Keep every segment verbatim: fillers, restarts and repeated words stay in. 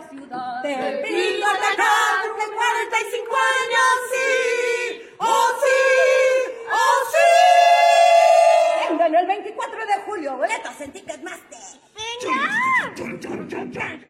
la ciudad. Te pido atacar de cuarenta y cinco años, sí, oh sí, oh sí. Vengan el veinticuatro de julio, boletos en Ticketmaster. ¡Venga!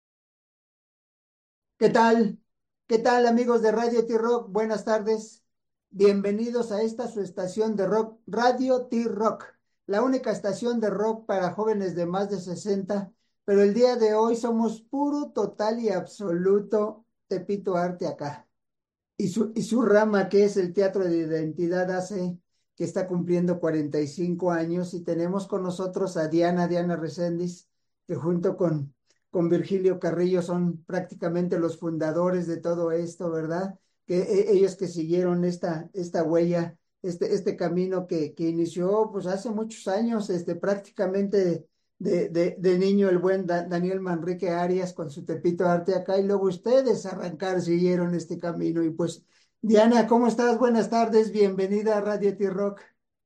¿Qué tal? ¿Qué tal, amigos de Radio T-Rock? Buenas tardes. Bienvenidos a esta su estación de rock, Radio T-Rock, la única estación de rock para jóvenes de más de sesenta, pero el día de hoy somos puro, total y absoluto Tepito Arte acá. Y su, y su rama, que es el Teatro de Identidad A C, que está cumpliendo cuarenta y cinco años, y tenemos con nosotros a Diana, Diana Reséndiz, que junto con, con Virgilio Carrillo son prácticamente los fundadores de todo esto, ¿verdad? Que eh, ellos que siguieron esta, esta huella, este, este camino que, que inició pues hace muchos años, este, prácticamente de, de, de niño el buen Da- Daniel Manrique Arias con su Tepito Arte acá, y luego ustedes arrancar, siguieron este camino. Y pues, Diana, ¿cómo estás? Buenas tardes, bienvenida a Radio T-Rock.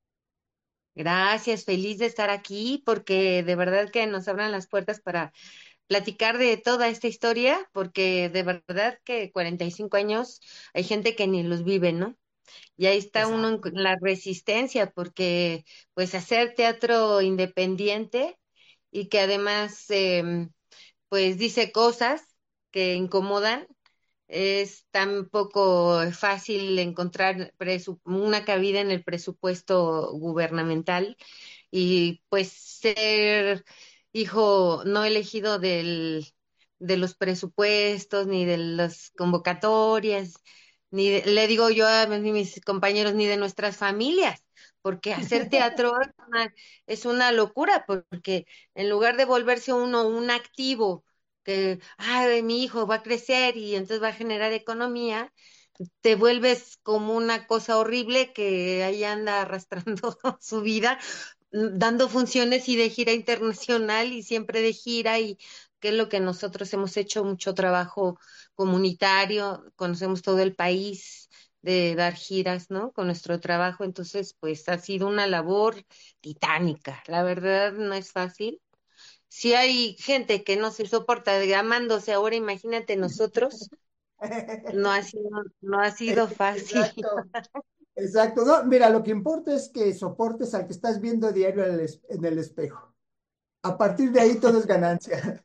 Gracias, feliz de estar aquí porque de verdad que nos abran las puertas para platicar de toda esta historia, porque de verdad que cuarenta y cinco años hay gente que ni los vive, ¿no? Y ahí está uno en Exacto. la resistencia, porque pues hacer teatro independiente y que además em, pues dice cosas que incomodan, es tan poco fácil encontrar presu- una cabida en el presupuesto gubernamental y pues ser hijo no elegido del, de los presupuestos, ni de las convocatorias, ni de- le digo yo a mis compañeros, ni de nuestras familias, porque hacer teatro es una, es una locura, porque en lugar de volverse uno un activo, que, ay, mi hijo va a crecer y entonces va a generar economía, te vuelves como una cosa horrible que ahí anda arrastrando su vida, mm, dando funciones y de gira internacional y siempre de gira y que es lo que nosotros hemos hecho, mucho trabajo comunitario, conocemos todo el país de dar giras, ¿no? Con nuestro trabajo, entonces pues ha sido una labor titánica, la verdad no es fácil. Si hay gente que no se soporta de amándose ahora, imagínate nosotros, no ha sido, no ha sido fácil. Exacto, exacto. No, mira, lo que importa es que soportes al que estás viendo diario en el, es- en el espejo. A partir de ahí todo es ganancia.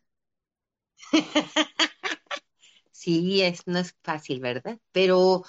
Sí, es, no es fácil, ¿verdad? Pero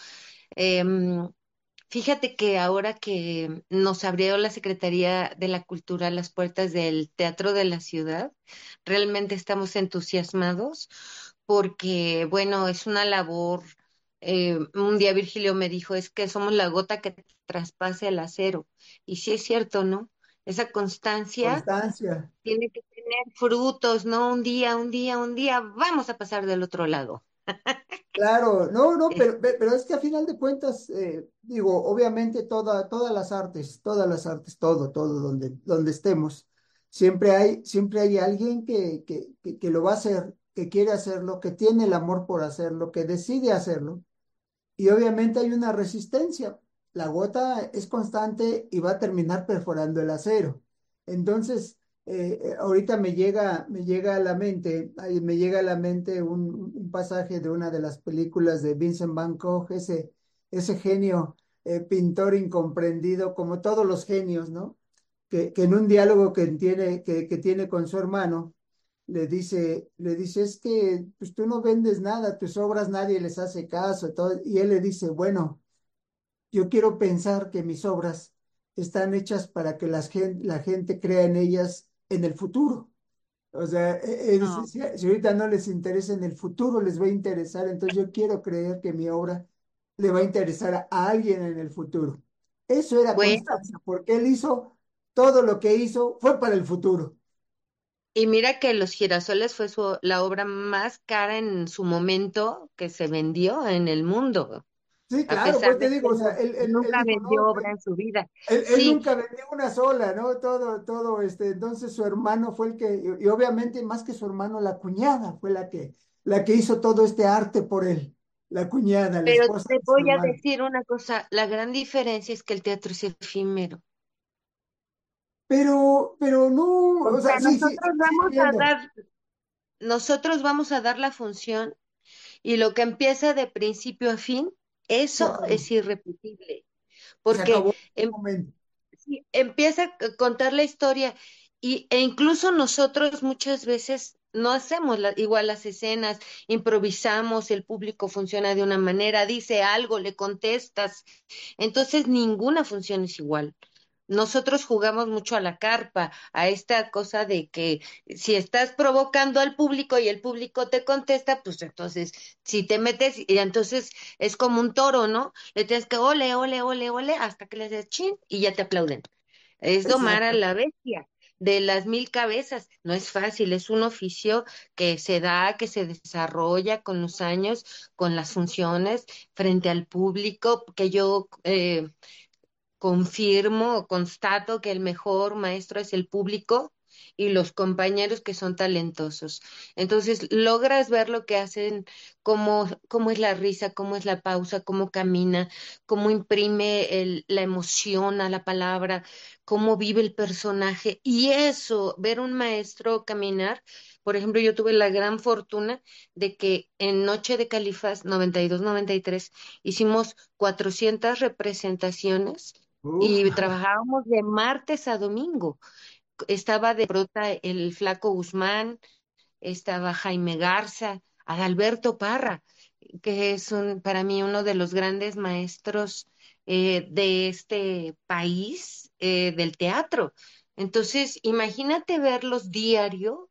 em, fíjate que ahora que nos abrió la Secretaría de la Cultura las puertas del Teatro de la Ciudad, realmente estamos entusiasmados porque, bueno, es una labor. Eh, un día Virgilio me dijo, es que somos la gota que traspase el acero. Y sí es cierto, ¿no? Esa constancia Constancia. tiene que tener frutos, ¿no? Un día, un día, un día, vamos a pasar del otro lado. Claro, no, no, Es- pero, pe- pero es que a final de cuentas, eh, digo, obviamente toda, todas las artes, todas las artes, todo, todo, donde, donde estemos, siempre hay, siempre hay alguien que, que, que, que lo va a hacer, que quiere hacerlo, que tiene el amor por hacerlo, que decide hacerlo, y obviamente hay una resistencia. La gota es constante y va a terminar perforando el acero. Entonces, eh, eh, ahorita me llega, me llega a la mente, ahí me llega a la mente un, un pasaje de una de las películas de Vincent Van Gogh, ese, ese genio, eh, pintor incomprendido, como todos los genios, ¿no? Que, que en un diálogo que tiene, que, que tiene con su hermano, le dice, le dice, es que pues tú no vendes nada, tus obras nadie les hace caso, todo. Y él le dice, bueno, yo quiero pensar que mis obras están hechas para que las gen- la gente crea en ellas en el futuro. O sea, e- e dice, no, si, si ahorita no les interesa en el futuro, les va a interesar, entonces yo quiero creer que mi obra le va a interesar a, a alguien en el futuro. Eso era bueno, constancia, porque él hizo todo lo que hizo fue para el futuro. y mira que Los Girasoles fue su, la obra más cara en su momento que se vendió en el mundo, Sí, a claro, pesar pues te de que digo, o sea, no, él, él, él nunca dijo, vendió no, obra él, en su vida. él- él Sí, nunca vendió una sola, ¿no? Todo, todo, este, entonces su hermano fue el que, y, y obviamente más que su hermano, la cuñada fue la que, la que hizo todo este arte por él, la cuñada, la pero esposa te de su voy a hermano. decir una cosa, la gran diferencia es que el teatro es efímero. Pero, pero no, O o sea, sea, sí, sí, sí, nosotros sí vamos a entiendo. dar nosotros vamos a dar la función y lo que empieza de principio a fin, Se eso acabó, es irrepetible, se porque acabó em- el momento. sí, empieza a contar la historia y, e incluso nosotros muchas veces no hacemos la- igual las escenas, improvisamos, el público funciona de una manera, dice algo, le contestas, entonces ninguna función es igual. Nosotros jugamos mucho a la carpa, a esta cosa de que si estás provocando al público y el público te contesta, pues entonces si te metes y entonces es como un toro, ¿no? Le tienes que ole, ole, ole, ole, hasta que le des chin y ya te aplauden. Es domar a Exacto. la bestia de las mil cabezas. No es fácil, es un oficio que se da, que se desarrolla con los años, con las funciones frente al público, que yo eh, confirmo, constato que el mejor maestro es el público y los compañeros que son talentosos. Entonces, logras ver lo que hacen, cómo, cómo es la risa, cómo es la pausa, cómo camina, cómo imprime el- la emoción a la palabra, cómo vive el personaje. Y eso, ver un maestro caminar. Por ejemplo, yo tuve la gran fortuna de que en Noche de Califas noventa y dos noventa y tres hicimos cuatrocientas representaciones Uf, y trabajábamos de martes a domingo. Estaba de prota el Flaco Guzmán, estaba Jaime Garza, Adalberto Parra, que es un, para mí uno de los grandes maestros eh, de este país, eh, del teatro. Entonces, imagínate verlos diario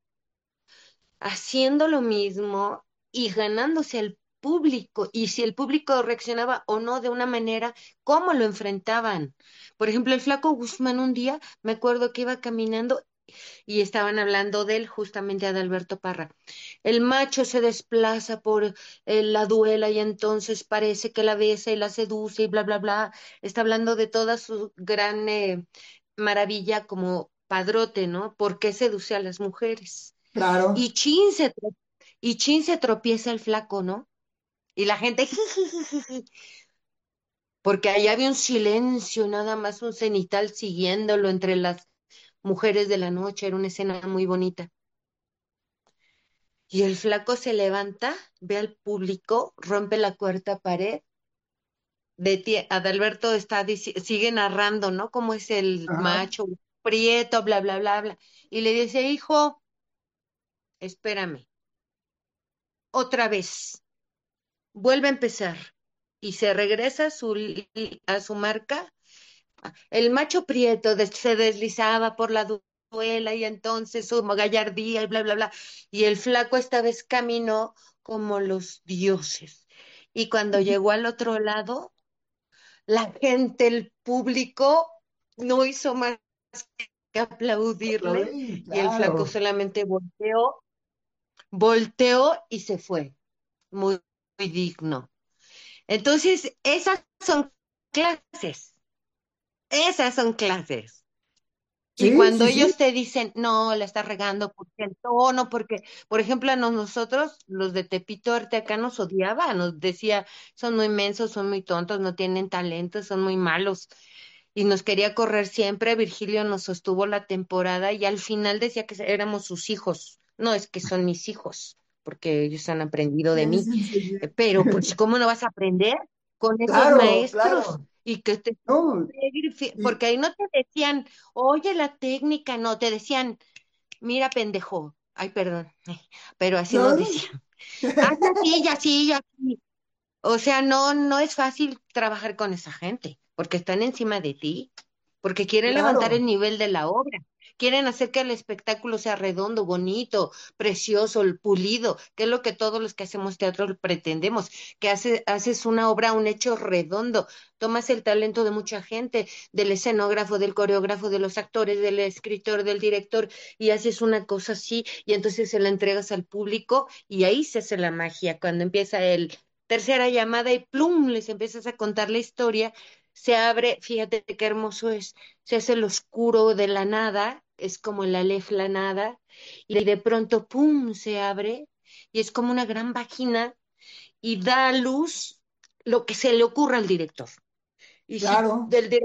haciendo lo mismo y ganándose al público, y si el público reaccionaba o no de una manera, cómo lo enfrentaban. Por ejemplo, el Flaco Guzmán un día, me acuerdo que iba caminando y estaban hablando de él, justamente a Adalberto Parra. El macho se desplaza por eh, la duela y entonces parece que la besa y la seduce y bla, bla, bla. Está hablando de toda su gran eh, maravilla como padrote, ¿no? ¿Por qué seduce a las mujeres? claro. Y chin se, tro- y chin se tropieza el flaco, ¿no? Y la gente, jijijiji, porque ahí había un silencio, nada más un cenital siguiéndolo entre las mujeres de la noche, era una escena muy bonita. Y el flaco se levanta, ve al público, rompe la cuarta pared, detie- Adalberto está, dici- sigue narrando, ¿no? Cómo es el Ajá. macho prieto, bla, bla, bla, bla. Y le dice, hijo, espérame, otra vez. Vuelve a empezar y se regresa a su, li- a su marca. El macho prieto des- se deslizaba por la du- duela y entonces su gallardía y bla, bla, bla. Y el flaco esta vez caminó como los dioses. Y cuando llegó al otro lado, la gente, el público, no hizo más que aplaudirle Aplaudí, y el flaco claro. solamente volteó, volteó y se fue. Muy, muy digno. Entonces, esas son clases, esas son clases. Y Sí, cuando sí, sí. ellos te dicen, no, la estás regando porque el tono, porque, por ejemplo, a nos- nosotros, los de Tepito Arte acá nos odiaba, nos decía, son muy mensos, son muy tontos, no tienen talento, son muy malos. Y nos quería correr siempre. Virgilio nos sostuvo la temporada y al final decía que éramos sus hijos. No, es que son mis hijos, porque ellos han aprendido de ¿Quién les mí. enseñó? Eh, Pero, pues, ¿cómo no vas a aprender con esos Claro, maestros? claro. Y que te No, y porque ahí no te decían, oye, la técnica, no, te decían, mira, pendejo, ay, perdón, pero así nos no. decían, hazle así y así y así. O sea, no, no es fácil trabajar con esa gente, porque están encima de ti, porque quieren levantar el Claro. nivel de la obra, quieren hacer que el espectáculo sea redondo, bonito, precioso, pulido, que es lo que todos los que hacemos teatro pretendemos, que hace, haces una obra, un hecho redondo, tomas el talento de mucha gente, del escenógrafo, del coreógrafo, de los actores, del escritor, del director, y haces una cosa así, y entonces se la entregas al público, y ahí se hace la magia, cuando empieza el tercera llamada y plum, les empiezas a contar la historia, se abre, fíjate qué hermoso es, se hace el oscuro de la nada, es como el Aleph la nada, y de pronto pum, se abre y es como una gran vagina y da a luz lo que se le ocurra al director. Y si Claro. del director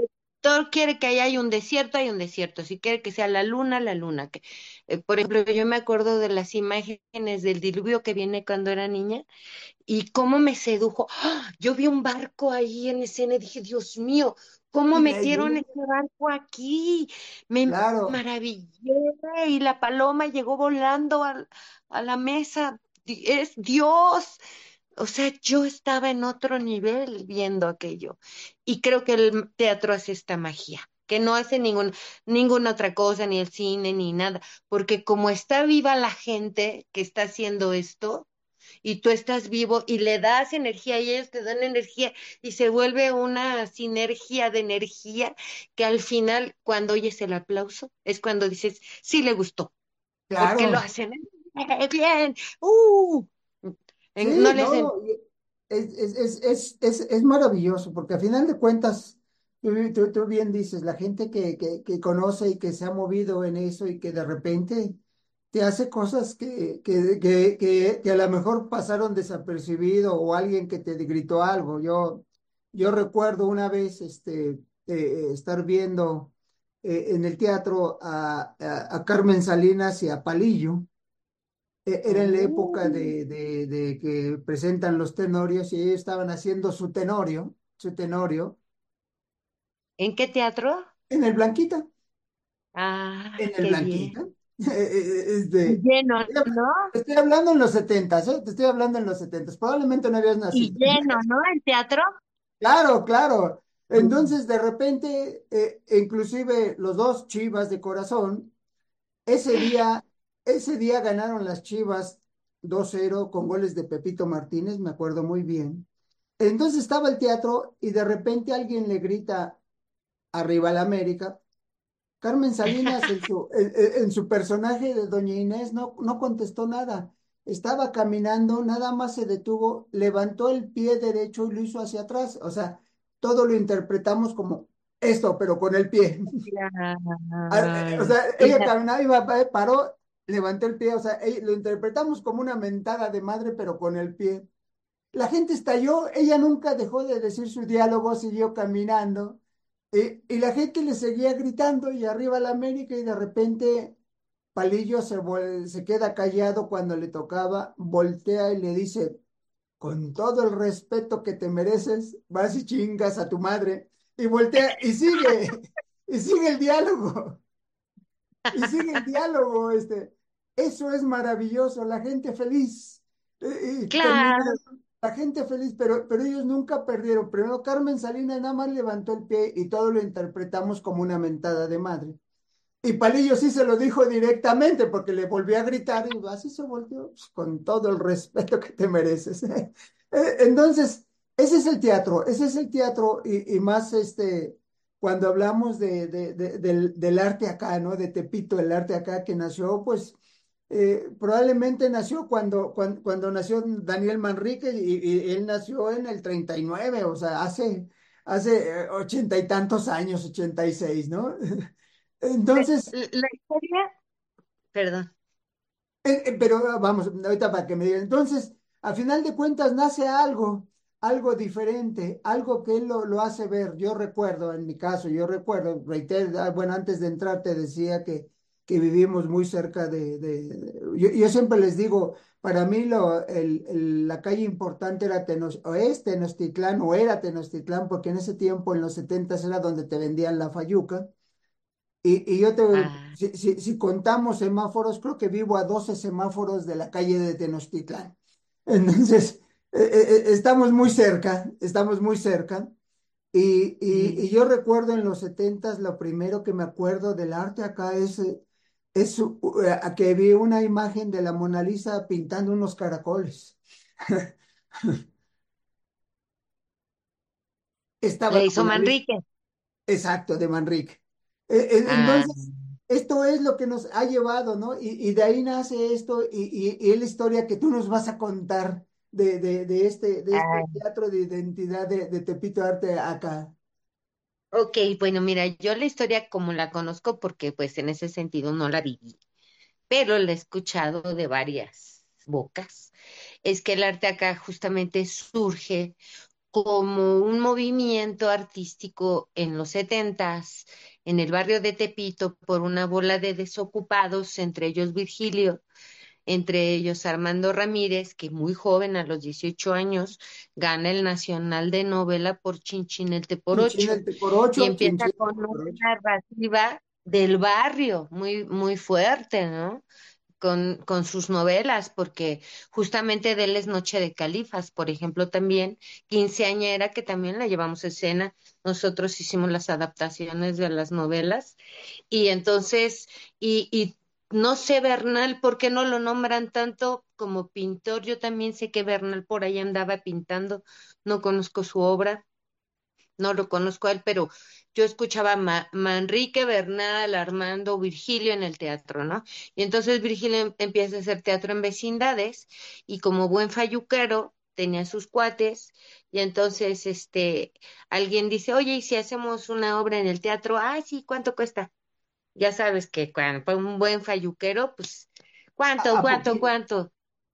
todo quiere que haya un desierto, hay un desierto. Si quiere que sea la luna, la luna. Que, eh, por ejemplo, yo me acuerdo de las imágenes del diluvio que viene cuando era niña y cómo me sedujo. ¡Ah! Yo vi un barco ahí en escena y dije, Dios mío, ¿cómo Y la metieron ese lluvia, barco aquí? Me claro, maravillé y la paloma llegó volando al- a la mesa. Di- Es Dios. O sea, yo estaba en otro nivel viendo aquello. Y creo que el teatro hace esta magia, que no hace ningún, ninguna otra cosa, ni el cine, ni nada. Porque como está viva la gente que está haciendo esto, y tú estás vivo y le das energía y ellos te dan energía y se vuelve una sinergia de energía que al final, cuando oyes el aplauso, es cuando dices, sí le gustó, porque lo claro. hacen bien. Uh, en- no Sí, le hacen. no, y es, es, es, es, es, es maravilloso, porque a final de cuentas, tú, tú- tú bien dices, la gente que, que, que conoce y que se ha movido en eso y que de repente te hace cosas que, que, que, que, que a lo mejor pasaron desapercibido o alguien que te gritó algo. Yo, yo recuerdo una vez este, eh, estar viendo eh, en el teatro a, a, a Carmen Salinas y a Palillo. E- Era en la Oh, época de, de, de que presentan los tenorios y ellos estaban haciendo su tenorio, su tenorio, ¿en qué teatro? en el Blanquita, Ah, en el qué bien. Blanquita. Este, Lleno, ¿no? te estoy hablando en los setentas, ¿eh? Te estoy hablando en los setentas. Probablemente no habías Y nacido. lleno, ¿no? El teatro. Claro, claro. Mm. Entonces, de repente, eh, inclusive los dos Chivas de corazón, ese día, ese día ganaron las Chivas dos cero con goles de Pepito Martínez, me acuerdo muy bien. Entonces estaba el teatro y de repente alguien le grita arriba la América. Carmen Salinas en su, en, en- en su personaje de Doña Inés no, no contestó nada. Estaba caminando, nada más se detuvo, levantó el pie derecho y lo hizo hacia atrás. O sea, todo lo interpretamos como esto, pero con el pie. Ah, eh, O Claro, sea, ella claro. caminaba, iba, eh, paró, levantó el pie. O sea, ella- lo interpretamos como una mentada de madre, pero con el pie. La gente estalló, ella nunca dejó de decir su diálogo, siguió caminando, eh, y la gente le seguía gritando y arriba la América y de repente Palillo se, vuel- se queda callado cuando le tocaba, voltea y le dice, con todo el respeto que te mereces, vas y chingas a tu madre, y voltea y sigue, y sigue el diálogo y sigue el diálogo, este. Eso es maravilloso, la gente feliz. Eh, y termina Claro. la gente feliz, pero, pero ellos nunca perdieron. Primero Carmen Salinas nada más levantó el pie y todo lo interpretamos como una mentada de madre. Y Palillo sí se lo dijo directamente porque le volvió a gritar y así se volvió, pues, con todo el respeto que te mereces. Eh, Entonces, ese es el teatro, ese es el teatro y, y más este, cuando hablamos de, de- de- del, del arte acá, ¿no? De Tepito, el arte acá que nació, pues eh, probablemente nació cuando, cuando, cuando nació Daniel Manrique y, y él nació en el treinta y nueve, o sea, hace, hace eh, ochenta y tantos años, ochenta y seis, ¿no? Entonces, La la historia, perdón. eh, eh, pero ah, vamos, ahorita para que me digan, entonces, a final de cuentas nace algo, algo diferente, algo que él lo, lo hace ver. Yo recuerdo, en mi caso, yo recuerdo, reitero, ah, bueno, antes de entrar te decía que, que vivimos muy cerca de, de- de- yo, yo siempre les digo, para mí lo, el, el- la calle importante era Tenos, o es Tenochtitlán, o era Tenochtitlán, porque en ese tiempo, en los setentas, era donde te vendían la fayuca. Y, y yo te, Ah, si, si, si contamos semáforos, creo que vivo a doce semáforos de la calle de Tenochtitlán. Entonces, eh, eh, eh, estamos muy cerca, estamos muy cerca. Y, y, sí. y yo recuerdo en los setentas, lo primero que me acuerdo del arte acá es, eh, es uh, eh, que vi una imagen de la Mona Lisa pintando unos caracoles. Estaba Le la hizo Mona Lisa. Manrique. Exacto, de Manrique. Eh, eh, Ah, Entonces, esto es lo que nos ha llevado, ¿no? Y, y de ahí nace esto y, y- y es la historia que tú nos vas a contar de, de, de este, de este ah, teatro de identidad de, de Tepito Arte acá. ok, bueno, mira, yo la historia como la conozco porque pues en ese sentido no la viví, pero la he escuchado de varias bocas. Es que el arte acá justamente surge como un movimiento artístico en los setentas, en el barrio de Tepito, por una bola de desocupados, entre ellos Virgilio, entre ellos Armando Ramírez, que muy joven, a los dieciocho años, gana el Nacional de Novela por Chinchinete por Chinchín el ocho, por y ocho, empieza chinchín con por una ocho. narrativa del barrio muy, muy fuerte, ¿no? Con, con sus novelas, porque justamente de él es Noche de Califas, por ejemplo, también Quinceañera, que también la llevamos a escena. Nosotros hicimos las adaptaciones de las novelas, y entonces, y, y no sé Bernal, ¿por qué no lo nombran tanto como pintor? Yo también sé que Bernal por ahí andaba pintando, no conozco su obra, no lo conozco a él, pero yo escuchaba a Ma- Manrique, Bernal, Armando, Virgilio en el teatro, ¿no? Y entonces Virgilio em- empieza a hacer teatro en vecindades, y como buen falluquero tenía sus cuates, y entonces este alguien dice, oye, ¿y si hacemos una obra en el teatro? Ah, sí, ¿cuánto cuesta? Ya sabes que cuando fue un buen falluquero, pues, ¿A, ¿cuánto, a cuánto, poquito? cuánto?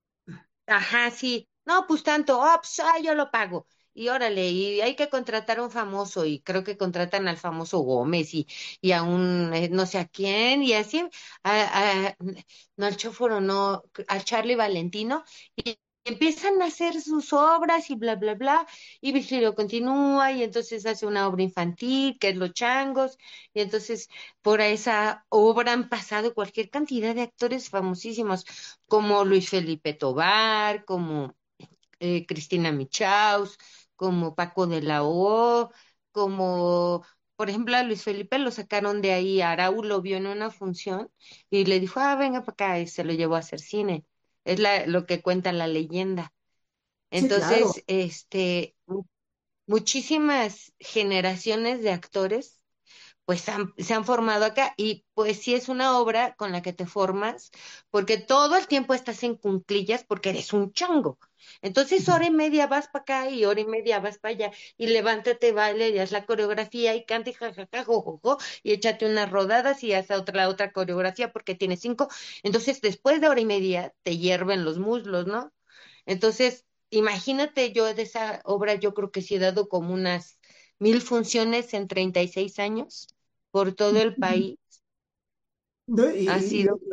Ajá, sí. No, pues tanto, oh, pues, ah, yo lo pago. Y órale, y hay que contratar a un famoso, y creo que contratan al famoso Gómez y, y a un eh, no sé a quién, y así, a, a- no al Chóforo, no, al Charlie Valentino, y empiezan a hacer sus obras y bla, bla, bla, y Virgilio continúa, y entonces hace una obra infantil, que es Los Changos, y entonces por esa obra han pasado cualquier cantidad de actores famosísimos como Luis Felipe Tobar, como eh, Cristina Michaus, como Paco de la O, como, por ejemplo, a Luis Felipe lo sacaron de ahí, Arau lo vio en una función y le dijo, ah, venga para acá, y se lo llevó a hacer cine. Es la, lo que cuenta la leyenda. Sí, claro. Entonces, este, mu- muchísimas generaciones de actores pues han- se han formado acá, y pues sí es una obra con la que te formas porque todo el tiempo estás en cunclillas porque eres un chango. Entonces hora y media vas para acá y hora y media vas para allá, y levántate, baile y haz la coreografía y canta y jajaja, jojojo, y échate unas rodadas y haz otra, la otra coreografía porque tienes cinco. Entonces después de hora y media te hierven los muslos, ¿no? Entonces, imagínate, yo de esa obra yo creo que sí he dado como unas mil funciones en treinta y seis años por todo el país. ¿No? Ha Y, y- sido,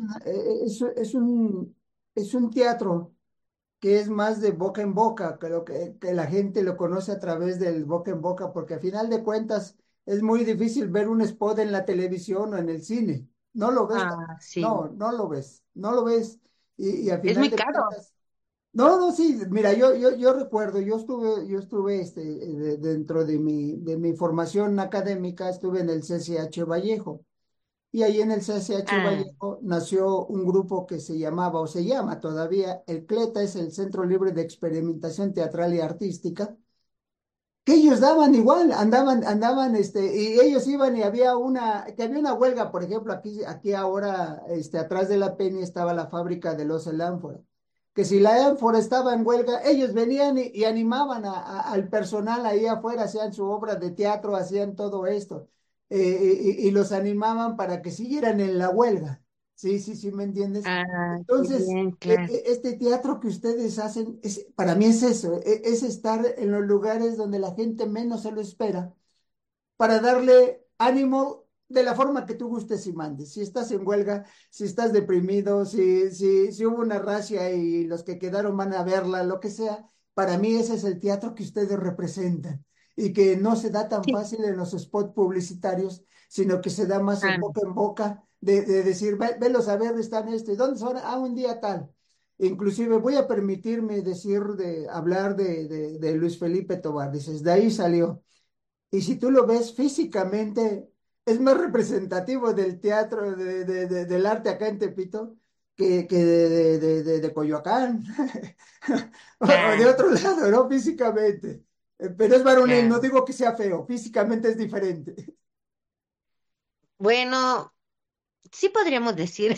y es, es un, es un teatro que es más de boca en boca, que, lo que, que la gente lo conoce a través del boca en boca, porque a final de cuentas es muy difícil ver un spot en la televisión o en el cine. No lo ves, ca- ah, sí, no, no lo ves, no lo ves. Y, y a es final muy de caro. cuentas, no, no, sí, mira, yo, yo, yo recuerdo, yo estuve, yo estuve este, eh, de- dentro de mi, de mi formación académica, estuve en el C C H Vallejo. Y ahí en el C C H Ah, Vallejo nació un grupo que se llamaba o se llama todavía el CLETA, es el Centro Libre de Experimentación Teatral y Artística, que ellos daban igual, andaban, andaban, este, y ellos iban y había una, que había una huelga, por ejemplo, aquí, aquí ahora, este, atrás de la Peña estaba la fábrica de los El Ánfora, que si la Ánfora estaba en huelga, ellos venían y, y animaban a- a- al personal ahí afuera, hacían su obra de teatro, hacían todo esto, eh, y, y los animaban para que siguieran en la huelga. Sí, sí, sí, ¿me entiendes? ah, qué Entonces, bien, e- claro. e- este teatro que ustedes hacen, es, para mí es eso, e- es estar en los lugares donde la gente menos se lo espera, para darle ánimo de la forma que tú gustes y mandes. Si estás en huelga, si estás deprimido, si, si, si hubo una racia y los que quedaron van a verla, lo que sea, para mí ese es el teatro que ustedes representan y que no se da tan Sí, fácil en los spots publicitarios, sino que se da más en ah, boca en boca de, de decir, "Ve- velos a ver, están esto, ¿y dónde son? Ah, un día tal. Inclusive voy a permitirme decir, de hablar de, de, de Luis Felipe Tobar. Dices, de ahí salió. Y si tú lo ves físicamente, es más representativo del teatro, de, de- de- del arte acá en Tepito, que, que de, de, de- de- de Coyoacán, o, o de claro, otro lado, ¿no? Físicamente. Eh, Pero es varonil, no claro. digo que sea feo, físicamente es diferente. Bueno, sí podríamos decir.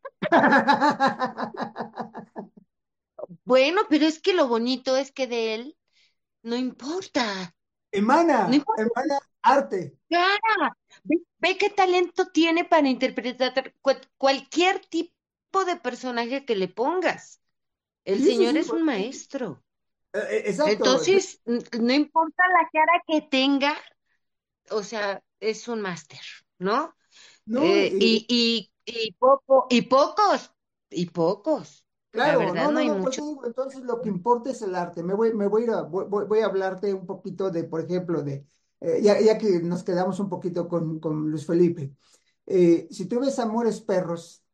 Bueno, pero es que lo bonito es que de él no importa, no Emana, importa emana arte. cara. Ve, ve qué talento tiene para interpretar cual- cualquier tipo de personaje que le pongas. El Sí, sí, señor sí, es un bueno, maestro. Eh, eh, exacto, sí, Entonces, n- no importa la cara que tenga, o sea, es un máster, ¿no? ¿no? Eh, Y, y, y, y poco, y pocos, y pocos. La claro, verdad, no, no no, hay no, pues mucho. te digo, entonces lo que importa es el arte. Me voy, me voy a ir a, voy, voy- voy a hablarte un poquito de, por ejemplo, de, eh, ya, ya que nos quedamos un poquito con, con Luis Felipe. Eh, si tú ves Amores Perros,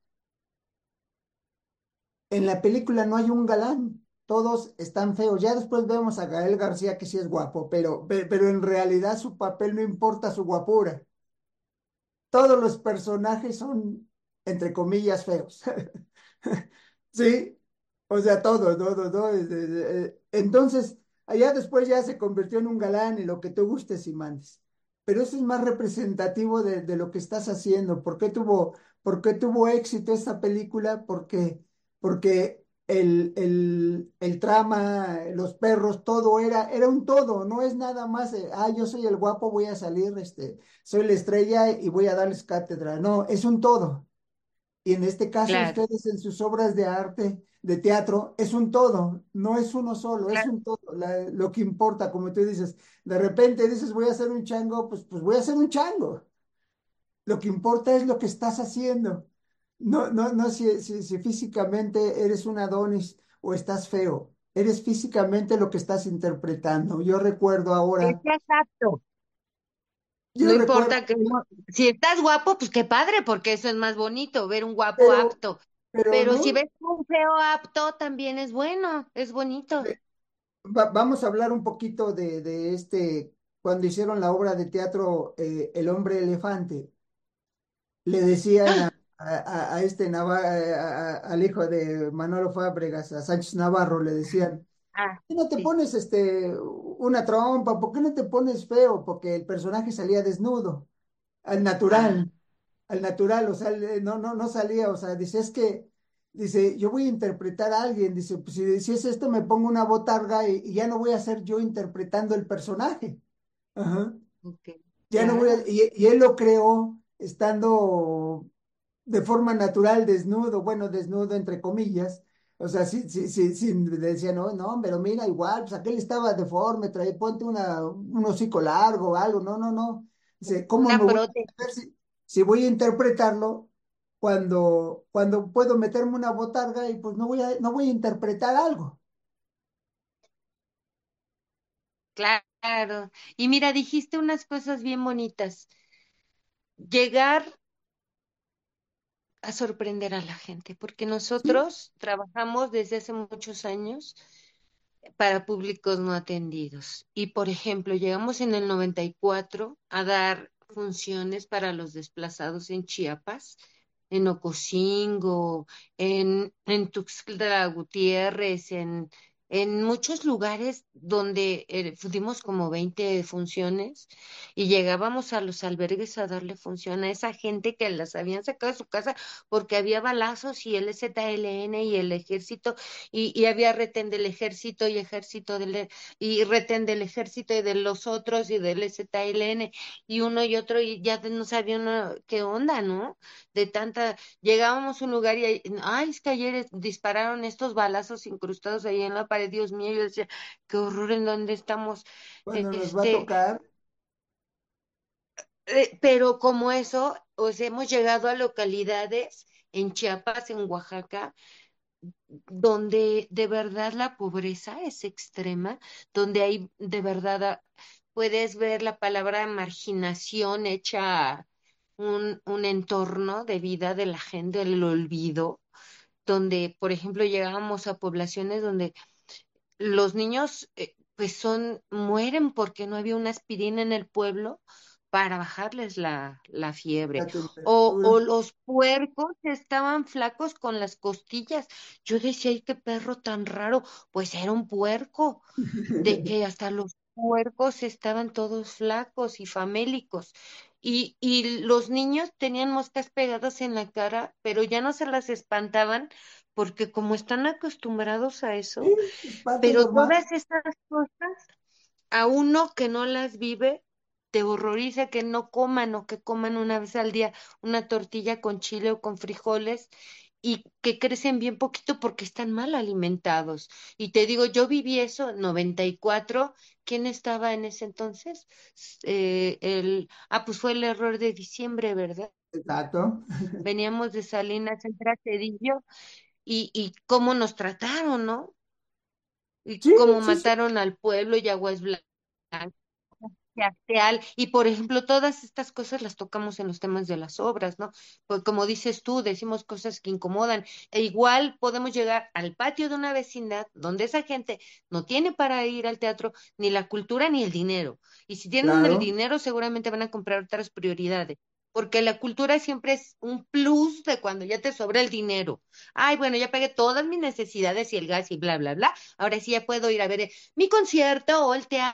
en la película no hay un galán, todos están feos. Ya después vemos a Gael García que sí es guapo, pero, pe- pero en realidad su papel no importa su guapura. Todos los personajes son, entre comillas, feos. Sí, o sea, todo, todo, todo. es- es- es- Entonces, allá después ya se convirtió en un galán y lo que tú gustes y mandes. Pero eso es más representativo de, de lo que estás haciendo. ¿Por qué tuvo, por qué tuvo éxito esta película? Porque, porque el, el, el trama, los perros, todo era, era un todo, no es nada más, de, ah, yo soy el guapo, voy a salir, este, soy la estrella y voy a darles cátedra. No, es un todo. Y en este caso, Claro, ustedes en sus obras de arte, de teatro, es un todo, no es uno solo, es claro. un todo. La- lo que importa, como tú dices, de repente dices, voy a hacer un chango, pues, pues voy a hacer un chango. Lo que importa es lo que estás haciendo. No, no, no si, si, si físicamente eres un Adonis o estás feo. Eres físicamente lo que estás interpretando. Yo recuerdo Es ahora, exacto. yo No recuerdo, importa que no- si estás guapo, pues qué padre, porque eso es más bonito, ver un guapo pero, apto. pero Pero si no. ves un feo apto, también es bueno, es bonito. Va- vamos a hablar un poquito de, de este, cuando hicieron la obra de teatro eh, El hombre elefante, le decían a, ¡Ah! a- a- a este Nava- a- a- al hijo de Manolo Fábregas, a Sánchez Navarro, le decían, Ah, ¿por qué no te sí. pones este, una trompa? ¿Por qué no te pones feo? Porque el personaje salía desnudo, al Ah, natural, al natural, o sea, le- no, no, no salía, o sea, dice, es que, dice, yo voy a interpretar a alguien, dice, pues si, si es esto, me pongo una botarga y, y ya no voy a ser yo interpretando el personaje. Ajá. ok, Ya no voy a, claro. y, y él lo creó estando de forma natural, desnudo, bueno, desnudo entre comillas. O sea, sí, sí, sí, sí, decía, no, no, pero mira, igual, pues aquel estaba deforme, trae, ponte una, un hocico largo o algo, no, no, no. Dice, ¿cómo Una me voy prótesis. a ver si, si voy a interpretarlo cuando, cuando puedo meterme una botarga y pues no voy a, no voy a interpretar algo? Claro. Y mira, dijiste unas cosas bien bonitas. Llegar a sorprender a la gente, porque Sí, nosotros trabajamos desde hace muchos años para públicos no atendidos. Y, por ejemplo, llegamos en el noventa y cuatro a dar funciones para los desplazados en Chiapas, en Ocosingo, en, en Tuxtla Gutiérrez, en, en muchos lugares donde eh, dimos como veinte funciones y llegábamos a los albergues a darle función a esa gente que las habían sacado de su casa porque había balazos y el Z L N y el ejército y, y había retén del ejército y ejército del e- y retén del ejército y de los otros y del Z L N y uno y otro y ya no sabía uno qué onda, ¿no? De tanta, llegábamos a un lugar y ahí, ay, es que ayer es- dispararon estos balazos incrustados ahí en la pared, Dios mío, yo decía, qué horror en dónde estamos, cuando nos va a este, tocar, eh, pero como eso, pues hemos llegado a localidades en Chiapas, en Oaxaca, donde de verdad la pobreza es extrema, donde hay de verdad, ah, puedes ver la palabra marginación hecha un, un entorno de vida de la gente, el olvido, donde, por ejemplo, llegábamos a poblaciones donde los niños eh, pues son, mueren porque no había una aspirina en el pueblo para bajarles la, la fiebre. la O, temperatura. o los puercos estaban flacos con las costillas. Yo decía, ay, qué perro tan raro. Pues era un puerco, de que hasta los puercos estaban todos flacos y famélicos. Y, y los niños tenían moscas pegadas en la cara, pero ya no se las espantaban porque como están acostumbrados a Sí, eso, es parte pero normal. todas estas cosas, a uno que no las vive, te horroriza que no coman o que coman una vez al día una tortilla con chile o con frijoles y que crecen bien poquito porque están mal alimentados. Y te digo, yo viví eso, noventa y cuatro. ¿Quién estaba en ese entonces? S- eh, el, ah, pues fue el error de diciembre, ¿verdad? Exacto. Veníamos de Salinas, entra Cedillo, y, y cómo nos trataron, ¿no? Y Sí, cómo sí, sí, mataron al pueblo y Aguas Blancas. Acteal, y por ejemplo, todas estas cosas las tocamos en los temas de las obras, ¿no? Pues como dices tú, decimos cosas que incomodan, e igual podemos llegar al patio de una vecindad donde esa gente no tiene para ir al teatro ni la cultura ni el dinero, y si tienen el claro. dinero seguramente van a comprar otras prioridades. Porque la cultura siempre es un plus de cuando ya te sobra el dinero. Ay, bueno, ya pagué todas mis necesidades y el gas y bla, bla, bla. Ahora sí ya puedo ir a ver eh, mi concierto o el teatro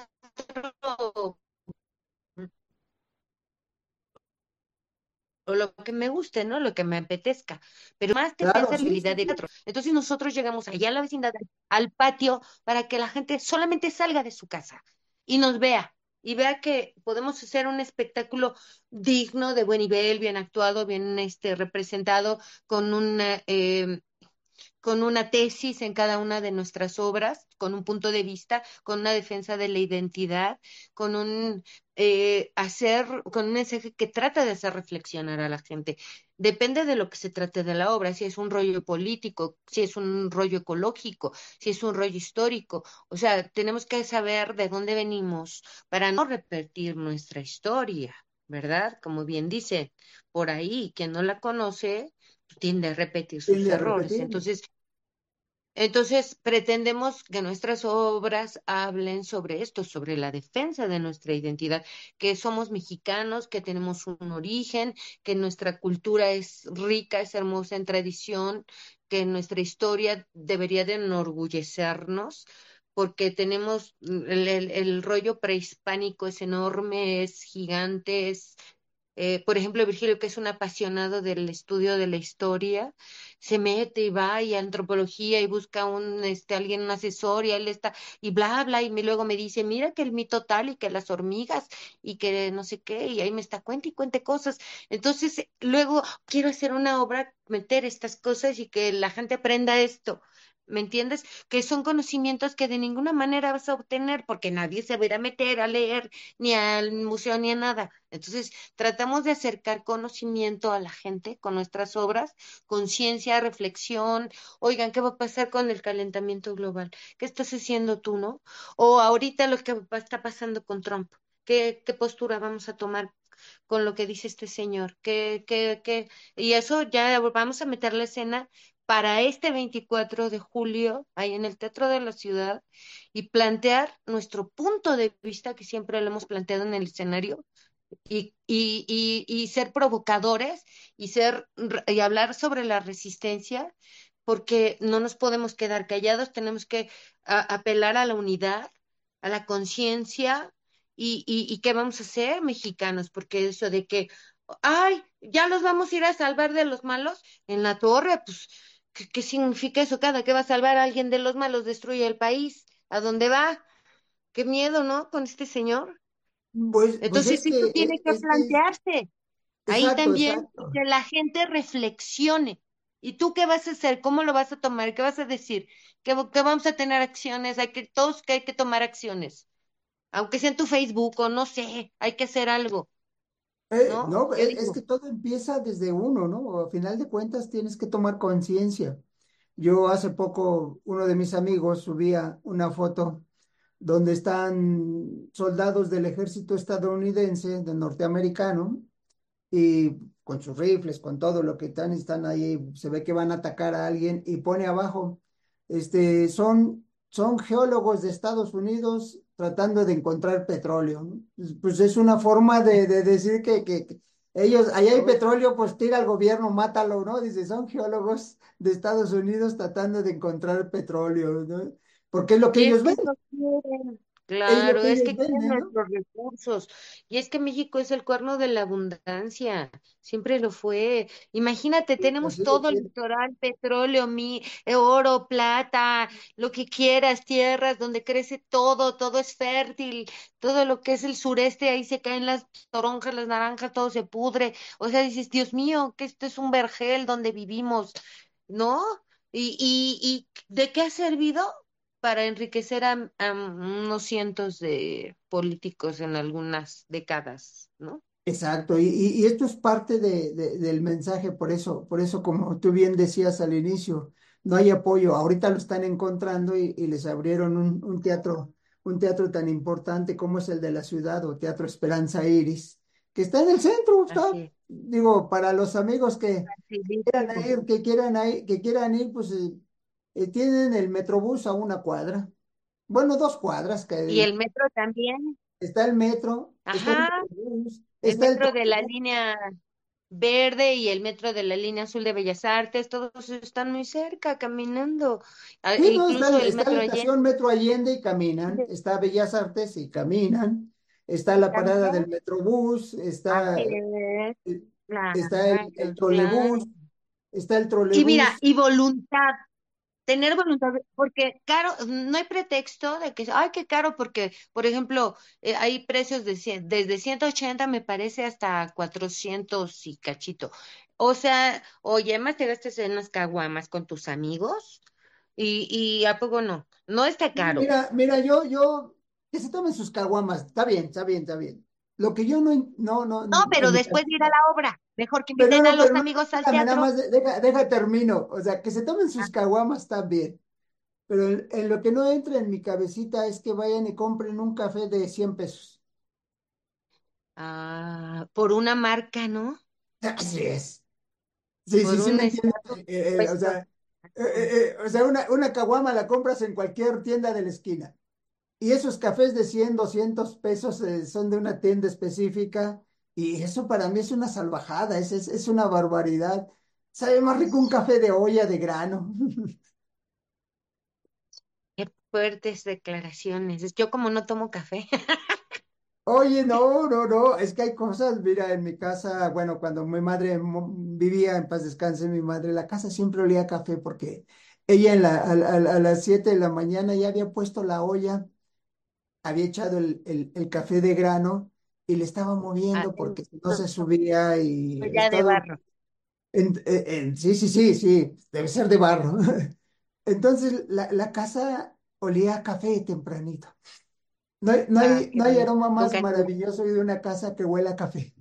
o lo que me guste, ¿no? Lo que me apetezca, pero más te Claro, pesa la sí, sí, habilidad de sí. teatro. Entonces nosotros llegamos allá a la vecindad, al patio, para que la gente solamente salga de su casa y nos vea, y vea que podemos hacer un espectáculo digno, de buen nivel, bien actuado, bien este, representado, con una, eh, con una tesis en cada una de nuestras obras, con un punto de vista, con una defensa de la identidad, con un eh, hacer, con un mensaje que trata de hacer reflexionar a la gente. Depende de lo que se trate de la obra, si es un rollo político, si es un rollo ecológico, si es un rollo histórico. O sea, tenemos que saber de dónde venimos para no repetir nuestra historia, ¿verdad? Como bien dice por ahí, quien no la conoce tiende a repetir sus Tiende a errores. repetir. Entonces, entonces, pretendemos que nuestras obras hablen sobre esto, sobre la defensa de nuestra identidad, que somos mexicanos, que tenemos un origen, que nuestra cultura es rica, es hermosa en tradición, que nuestra historia debería de enorgullecernos, porque tenemos mm, el, el- el rollo prehispánico es enorme, es gigante, es eh, por ejemplo, Virgilio, que es un apasionado del estudio de la historia, se mete y va y a antropología y busca un, este, alguien, un asesor y él está, y bla, bla, y me- luego me dice, mira que el mito tal y que las hormigas y que no sé qué, y ahí me está cuente y cuente cosas. Entonces, luego quiero hacer una obra, meter estas cosas y que la gente aprenda esto. ¿Me entiendes? Que son conocimientos que de ninguna manera vas a obtener porque nadie se va a ir a meter a leer ni al museo ni a nada. Entonces, tratamos de acercar conocimiento a la gente con nuestras obras, conciencia, reflexión. Oigan, ¿qué va a pasar con el calentamiento global? ¿Qué estás haciendo tú, no? O ahorita lo que pa- está pasando con Trump. ¿Qué, qué postura vamos a tomar con lo que dice este señor? ¿Qué, qué, qué? Y eso ya vamos a meter la escena para este veinticuatro de julio, ahí en el Teatro de la Ciudad, y plantear nuestro punto de vista, que siempre lo hemos planteado en el escenario, y, y, y, y ser provocadores y ser y hablar sobre la resistencia, porque no nos podemos quedar callados, tenemos que a- apelar a la unidad, a la conciencia y, y, y qué vamos a hacer, mexicanos, porque eso de que, ay, ya los vamos a ir a salvar de los malos en la torre, pues, ¿qué, qué significa eso? Cada que va a salvar a alguien de los malos destruye el país. ¿A dónde va? Qué miedo, ¿no? Con este señor. Pues, pues Entonces, es eso que, tiene es, que es que, es- plantearse ahí exacto, también, y exacto. que la gente reflexione. ¿Y tú qué vas a hacer? ¿Cómo lo vas a tomar? ¿Qué vas a decir? ¿Que, que vamos a tener acciones? Hay que, todos que hay que tomar acciones. Aunque sea en tu Facebook o no sé, hay que hacer algo, Eh, ¿no? no, ¿Qué es, es digo? que todo empieza desde uno, ¿no? A final de cuentas tienes que tomar conciencia. Yo hace poco, uno de mis amigos subía una foto donde están soldados del ejército estadounidense, de norteamericano, y con sus rifles, con todo lo que están, están ahí, se ve que van a atacar a alguien y pone abajo, este, son, son geólogos de Estados Unidos tratando de encontrar petróleo, ¿no? Pues, pues es una forma de, de decir que, que, que ellos, allá hay Oh, petróleo, pues tira al gobierno, mátalo, ¿no? Dice, son geólogos de Estados Unidos tratando de encontrar petróleo, ¿no? Porque es lo que y es ellos que ven. eso quieren. Es lo Claro, que es ellos que quieren venden, ¿no? nuestros recursos. Y es que México es el cuerno de la abundancia, siempre lo fue. Imagínate, Y lo tenemos sigue todo el siendo. litoral, petróleo, mi, eh, oro, plata, lo que quieras, tierras donde crece todo, todo es fértil, todo lo que es el sureste, ahí se caen las toronjas, las naranjas, todo se pudre. O sea, dices, Dios mío, que esto es un vergel donde vivimos, ¿no? ¿Y, y, y de qué ha servido? Para enriquecer a, a unos cientos de políticos en algunas décadas, ¿no? Exacto, y, y- y esto es parte de, de- del mensaje, por eso, por eso, como tú bien decías al inicio, no hay apoyo. Ahorita lo están encontrando y, y les abrieron un, un teatro, un teatro tan importante como es el de la ciudad o Teatro Esperanza Iris, que está en el centro, está, Así es. digo, para los amigos que quieran Facilísimo. ir, que quieran ir, que quieran ir, pues eh, eh, tienen el Metrobús a una cuadra, bueno, dos cuadras, Y que el metro también, está el metro, está el ajá, Metrobús, el está el metro de la trolebús. línea verde y el metro de la línea azul de Bellas Artes, todos están muy cerca, caminando. Ah, Sí, e no, está, incluso el- el está la metro Allende estación Metro Allende y caminan, está Bellas Artes y caminan, está la parada del también. Metrobús, está, Así es, claro, está el, el claro. trolebús, está el Y mira, trolebús. y voluntad. Tener voluntad, porque caro, no hay pretexto de que, ay, qué caro, porque, por ejemplo, eh, hay precios de cien desde ciento ochenta me parece hasta cuatrocientos y cachito. O sea, oye, además te gastes en unas caguamas con tus amigos y, y ¿a poco no? No está caro. Mira, mira, yo, yo, que se tomen sus caguamas, está bien, está bien, está bien. Lo que yo no, en- no, no, No, pero en mi después de ir a cabeza, la obra, mejor que pero inviten a no, los pero no, amigos al déjame, nada teatro. más, de- deja, deja termino, o sea, que se tomen sus caguamas está bien. Pero en, en lo que no entra en mi cabecita es que vayan y compren un café de cien pesos. Ah, por una marca, ¿no? Así es. Sí, sí, Por sí me un entiendes. estado Eh, eh, o puesto. sea, eh, eh, eh, o sea, una, una caguama la compras en cualquier tienda de la esquina. Y esos cafés de cien doscientos pesos eh, son de una tienda específica. Y eso para mí es una salvajada, es, es, es una barbaridad. Sabe más rico un café de olla de grano. Qué fuertes declaraciones. Yo como no tomo café. Oye, no, no, no, es que hay cosas, mira, en mi casa, bueno, cuando mi madre mo- vivía, en paz descanse mi madre, la casa siempre olía a café porque ella en la, a, a- a las siete de la mañana ya había puesto la olla, había echado el, el, el café de grano y le estaba Ah, moviendo en- porque si no se subía y es ya de todo, barro. en- en- en- sí, sí, sí, sí, debe ser de barro. Entonces la, la casa olía a café tempranito. No hay, no Ah, hay, qué no hay bonito. aroma Con más canela. maravilloso de una casa que huela a café.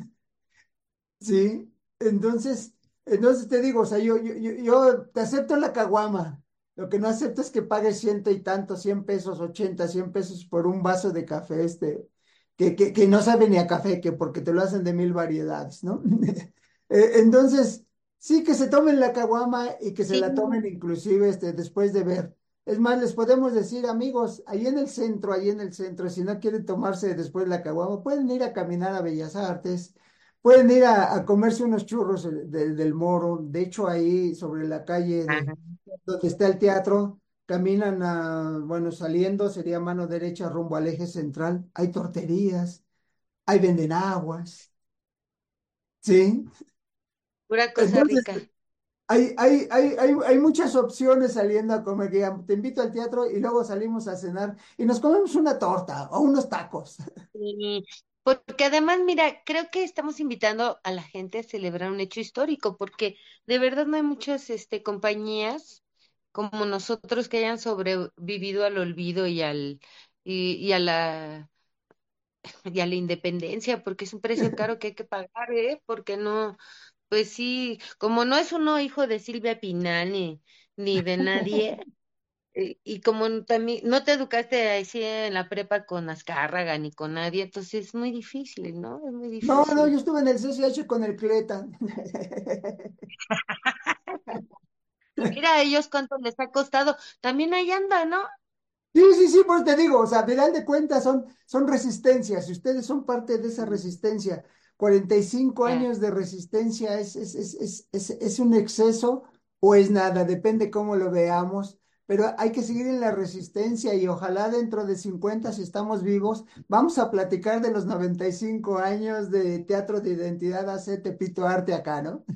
Sí, entonces, entonces te digo, o sea, yo, yo, yo, yo te acepto la caguama. Lo que no acepto es que pagues ciento y tanto, cien pesos, ochenta, cien pesos por un vaso de café, este, que, que, que no sabe ni a café, que porque te lo hacen de mil variedades, ¿no? Eh, Entonces, sí que se tomen la caguama y que se Sí, la tomen inclusive este, después de ver. Es más, les podemos decir, amigos, ahí en el centro, ahí en el centro, si no quieren tomarse después la caguama, pueden ir a caminar a Bellas Artes. Pueden ir a, a comerse unos churros de- de- del Moro. De hecho, ahí sobre la calle de ajá. donde está el teatro, caminan a, bueno, saliendo, sería mano derecha rumbo al eje central. Hay torterías, hay venden aguas, ¿sí? Pura cosa Entonces, rica. hay, hay, hay, hay, hay muchas opciones saliendo a comer. Digamos, te invito al teatro y luego salimos a cenar y nos comemos una torta o unos tacos. Y porque además, mira, creo que estamos invitando a la gente a celebrar un hecho histórico, porque de verdad no hay muchas este, compañías como nosotros que hayan sobrevivido al olvido y al y, y a la y a la independencia, porque es un precio caro que hay que pagar, ¿eh? Porque no, pues sí, como no es uno hijo de Silvia Pinal ni, ni de nadie, eh, y como n- también no te educaste así en la prepa con Azcárraga ni con nadie, entonces es muy difícil, ¿no? Es muy No, no, yo difícil. estuve en el C C H con el Cleta. Y mira a ellos cuánto les ha costado. También ahí anda, ¿no? Sí, sí, sí, pues te digo, o sea, a final de cuentas son, son resistencias y ustedes son parte de esa Mm. resistencia. cuarenta y cinco Eh, años de resistencia es, es, es, es, es, es un exceso o es nada, depende cómo lo veamos, pero hay que seguir en la resistencia y ojalá dentro de cincuenta, si estamos vivos, vamos a platicar de los noventa y cinco años de Teatro de Identidad A C Tepito Arte acá, ¿no?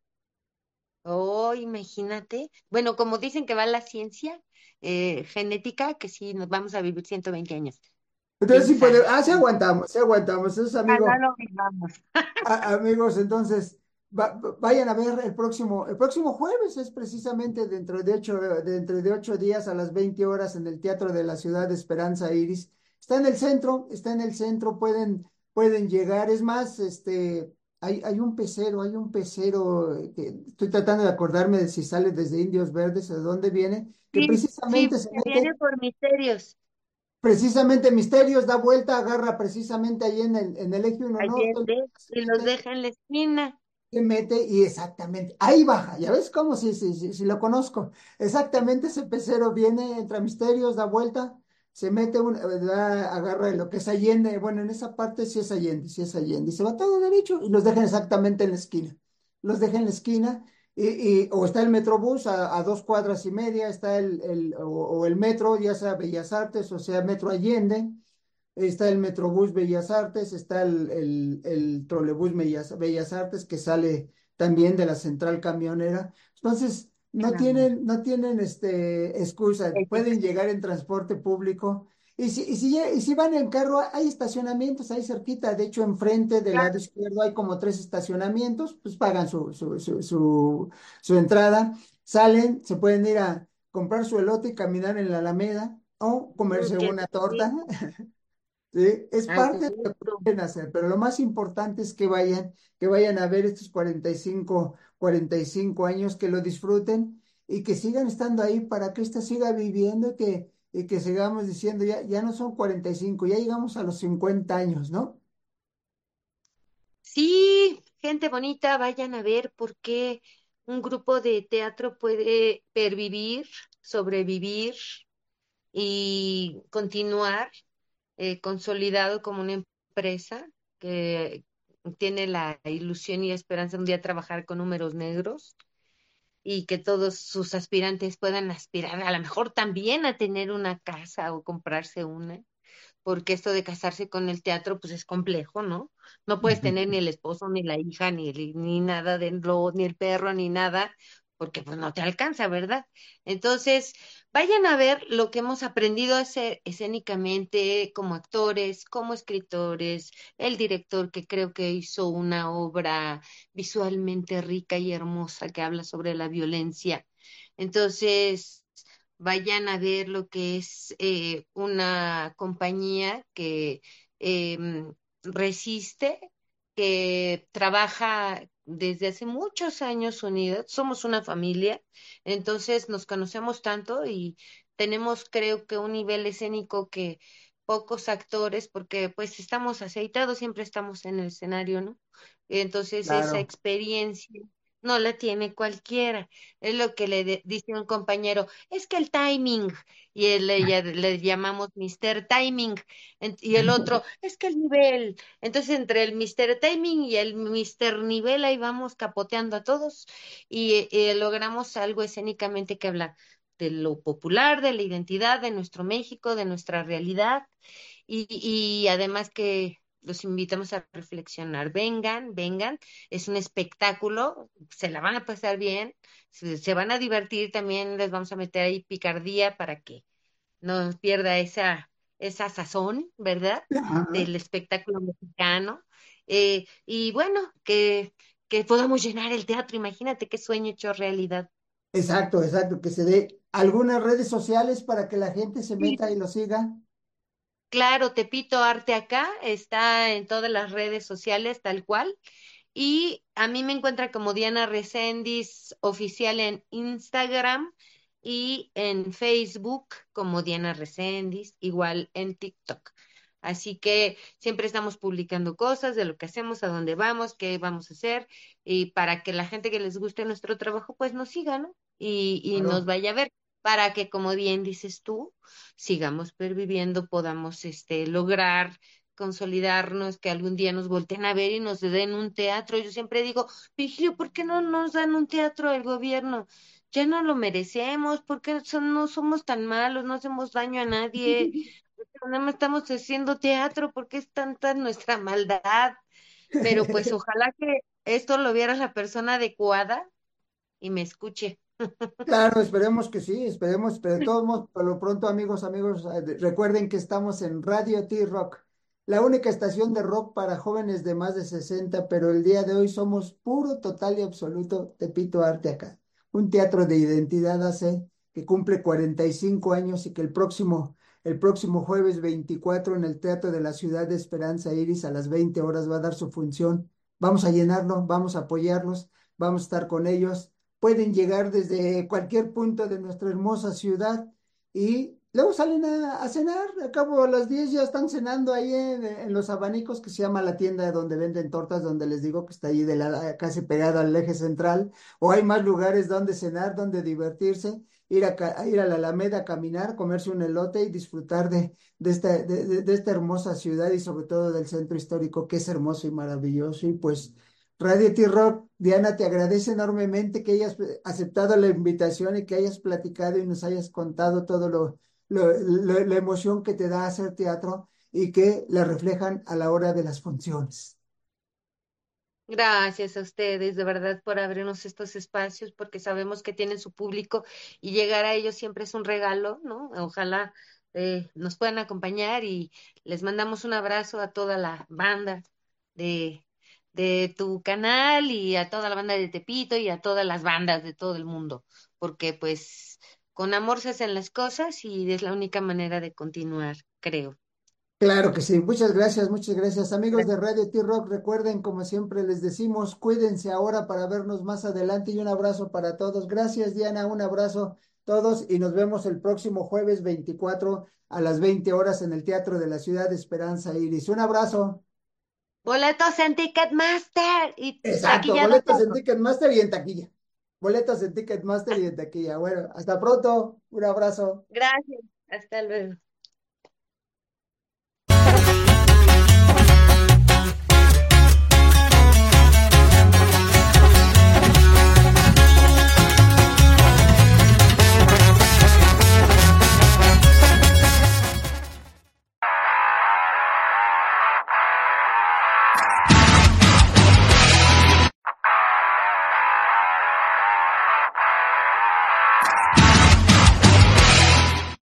Oh, imagínate. Bueno, como dicen que va la ciencia eh, genética, que sí, nos vamos a vivir ciento veinte años. Entonces ¿Quién sí puede, sabe? ah, sí aguantamos, sí aguantamos, eso es Ojalá amigo. lo vivamos. A- amigos, entonces va- va- vayan a ver el próximo, el próximo jueves es precisamente dentro de ocho, dentro de ocho días a las veinte horas en el Teatro de la Ciudad de Esperanza Iris. Está en el centro, está en el centro, pueden, pueden llegar. Es más, este, hay, hay un pecero, hay un pecero eh, que estoy tratando de acordarme de si sale desde Indios Verdes, de dónde viene, que Sí, sí, precisamente se se viene mete, por misterios. precisamente Misterios da vuelta, agarra precisamente ahí en el, en el eje uno norte, Allende y los deja en la esquina. se mete y exactamente, ahí baja, ¿ya ves cómo? Sí, sí, sí, sí, lo conozco. Exactamente ese pecero viene, entra Misterios, da vuelta, se mete, un, eh, da- agarra lo que es Allende, bueno, en esa parte sí es Allende, sí es Allende, y se va todo derecho y los dejan exactamente en la esquina. Los deja en la esquina y, y- o está el Metrobús a, a dos cuadras y media, está el, el- o, o el metro, ya sea Bellas Artes o sea Metro Allende. Está el Metrobús Bellas Artes, está el, el, el trolebús Bellas, Bellas Artes que sale también de la central camionera. Entonces, no Claro. tienen, no tienen este, excusa, pueden llegar en transporte público. Y si, y si, ya- y si van en carro, hay estacionamientos ahí cerquita. De hecho, enfrente del lado izquierdo hay como tres estacionamientos, pues pagan su, su, su, su, su entrada, salen, se pueden ir a comprar su elote y caminar en la Alameda o Mm, comerse qué una torta. rico. Sí, es A parte de lo que gusto. pueden hacer, pero lo más importante es que vayan, que vayan a ver estos cuarenta y cinco, cuarenta y cinco años, que lo disfruten y que sigan estando ahí para que ésta siga viviendo y que, y que sigamos diciendo, ya, ya no son cuarenta y cinco, ya llegamos a los cincuenta años, ¿no? Sí, gente bonita, vayan a ver por qué un grupo de teatro puede pervivir, sobrevivir y continuar eh, consolidado como una empresa que tiene la ilusión y esperanza de un día trabajar con números negros y que todos sus aspirantes puedan aspirar a lo mejor también a tener una casa o comprarse una, porque esto de casarse con el teatro pues es complejo, ¿no? No puedes tener ni el esposo, ni la hija, ni, el- ni nada de lo, ni el perro, ni nada, porque pues no te alcanza, ¿verdad? Entonces, vayan a ver lo que hemos aprendido a hacer escénicamente como actores, como escritores, el director que creo que hizo una obra visualmente rica y hermosa que habla sobre la violencia. Entonces, vayan a ver lo que es eh, una compañía que em, resiste, que trabaja desde hace muchos años unidas. Somos una familia, entonces nos conocemos tanto y tenemos, creo que, un nivel escénico que pocos actores, porque pues estamos aceitados, siempre estamos en el escenario, ¿no? Entonces esa Claro. experiencia no la tiene cualquiera. Es lo que le de- dice un compañero, es que el timing, y él, ella- le llamamos mister Timing, en- y el otro, es que el nivel. Entonces, entre el mister Timing y el mister Nivel, ahí vamos capoteando a todos y eh, logramos algo escénicamente que habla de lo popular, de la identidad de nuestro México, de nuestra realidad, y, y además que los invitamos a reflexionar. Vengan, vengan, es un espectáculo, se la van a pasar bien, se, se van a divertir también, les vamos a meter ahí picardía para que no pierda esa, esa sazón, ¿verdad? Ajá. Del espectáculo mexicano. Eh, y bueno, que, que podamos llenar el teatro, imagínate qué sueño hecho realidad. Exacto, exacto, que se dé algunas redes sociales para que la gente se Sí, meta y lo siga. claro, Tepito Arte acá está en todas las redes sociales, tal cual. Y a mí me encuentra como Diana Reséndiz oficial en Instagram y en Facebook como Diana Reséndiz, igual en TikTok. Así que siempre estamos publicando cosas de lo que hacemos, a dónde vamos, qué vamos a hacer, y para que la gente que les guste nuestro trabajo, pues nos siga, ¿no? Y, y nos Claro. vaya a ver, para que, como bien dices tú, sigamos perviviendo, podamos este, lograr consolidarnos, que algún día nos volteen a ver y nos den un teatro. Yo siempre digo, Vigilio, ¿por qué no nos dan un teatro el gobierno? ya no lo merecemos, porque son- no somos tan malos, no hacemos daño a nadie, nada más estamos haciendo teatro, porque es tanta nuestra maldad. Pero pues ojalá que esto lo viera la persona adecuada y me escuche. Claro, esperemos que sí, esperemos, pero de todos modos, por lo pronto, amigos, amigos, eh, de- recuerden que estamos en Radio T-Rock, la única estación de rock para jóvenes de más de sesenta, pero el día de hoy somos puro, total y absoluto Tepito Arte acá. Un teatro de identidad hace que cumple cuarenta y cinco años y que el próximo, el próximo jueves veinticuatro en el Teatro de la Ciudad de Esperanza Iris a las veinte horas va a dar su función. Vamos a llenarlo, vamos a apoyarlos, vamos a estar con ellos. Pueden llegar desde cualquier punto de nuestra hermosa ciudad y luego salen a, a cenar. A cabo a las diez ya están cenando ahí en, en los abanicos, que se llama la tienda donde venden tortas, donde les digo que está ahí de la, casi pegada al eje central. O hay más lugares donde cenar, donde divertirse, ir a, ca- a ir a la Alameda a caminar, comerse un elote y disfrutar de, de esta, de, de- de esta hermosa ciudad y sobre todo del centro histórico, que es hermoso y maravilloso. Y pues Radio T-Rock, Diana, te agradece enormemente que hayas eh, aceptado la invitación y que hayas platicado y nos hayas contado todo lo, lo- lo- la emoción que te da hacer teatro y que la reflejan a la hora de las funciones. Gracias a ustedes, de verdad, por abrirnos estos espacios, porque sabemos que tienen su público y llegar a ellos siempre es un regalo, ¿no? Ojalá eh, nos puedan acompañar y les mandamos un abrazo a toda la banda de, de tu canal y a toda la banda de Tepito y a todas las bandas de todo el mundo, porque pues con amor se hacen las cosas y es la única manera de continuar, creo. Claro que sí, muchas gracias, muchas gracias. Amigos de Radio T-Rock, recuerden, como siempre les decimos, cuídense ahora para vernos más adelante y un abrazo para todos. Gracias, Diana, un abrazo todos y nos vemos el próximo jueves veinticuatro a las veinte horas en el Teatro de la Ciudad de Esperanza Iris. Un abrazo. Boletos en Ticketmaster y Exacto, taquilla dos boletos en pesos. Ticketmaster y en taquilla. Boletos en Ticketmaster y en taquilla. Bueno, hasta pronto, un abrazo. Gracias. Hasta luego.